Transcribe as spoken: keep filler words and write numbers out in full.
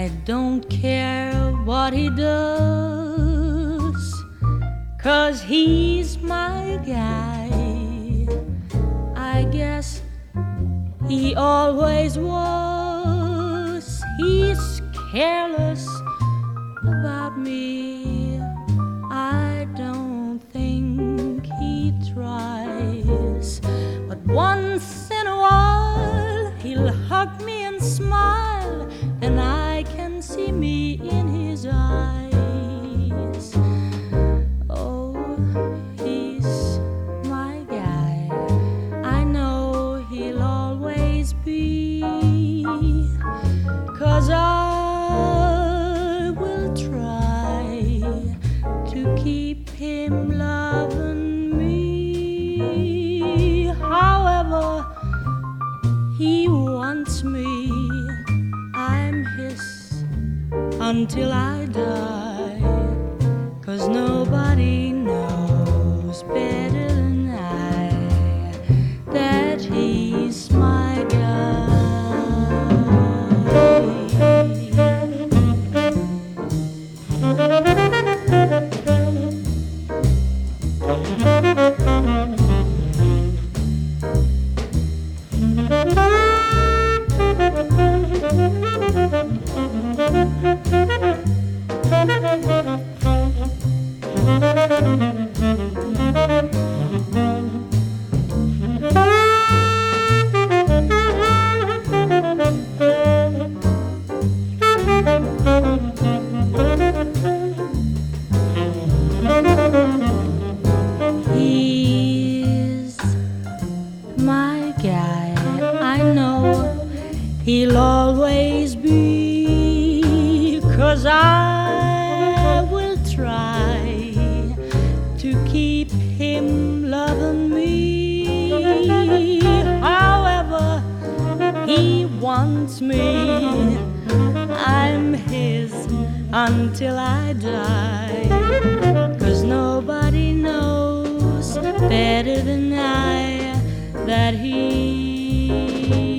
I don't care what he does, 'cause he's my guy. I guess he always was. He's careless about me. I don't think he tries, but once in a while he'll hug me and smile, and I can see me in his eyes. Oh, he's my guy. I know he'll always be, 'cause I will try to keep him loving me. However he wants me, I'm his until I die, 'cause nobody knows better than I that he's my guy. He's my guy. I know he'll always be, 'cause I will try to keep him loving me. However he wants me, I'm his until I die, 'cause nobody knows better than I that he